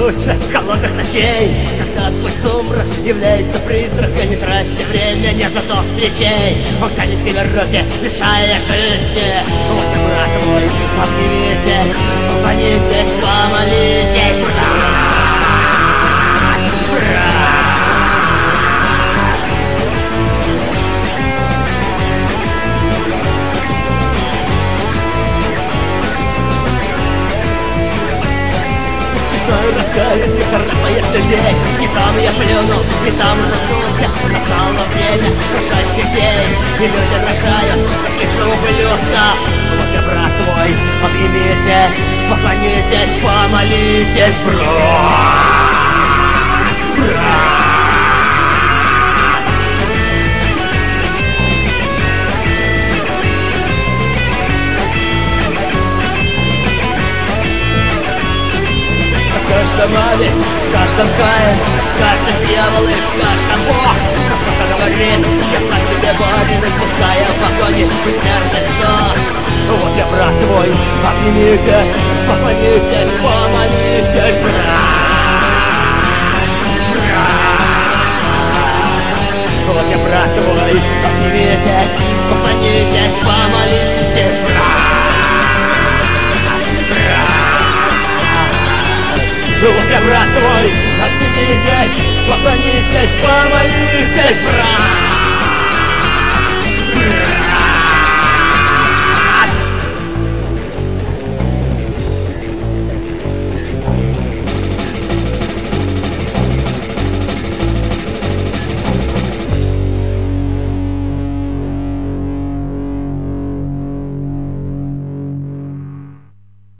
лучше холодных ночей, когда сквозь сумрак является призрак, и не тратьте время, не зато свечей. Он тянет тебе руки, лишая жизни. Вот и брат мой, обнимитесь, поклонитесь, помолитесь, брат, брат. Раскает не царапает людей. И там я плюнул, и там разнулся. Настало время рожать детей. И люди рожают, как лишь ублюдка. Вот я, брат твой, обнимитесь, поклонитесь, помолитесь, брат, брат. В каждом аве, в каждом кае, в каждом дьявол и в каждом бог. Как кто-то говорит, я сам себе барин, испуская в погоне бессмертный сон. Вот я, брат твой, обнимитесь, поклонитесь, помолитесь, брат, брат. Вот я, брат твой, обнимитесь, поклонитесь, помолитесь, брат, брат. Вот я, брат твой, обнимитесь, поклонитесь, помолитесь, брат.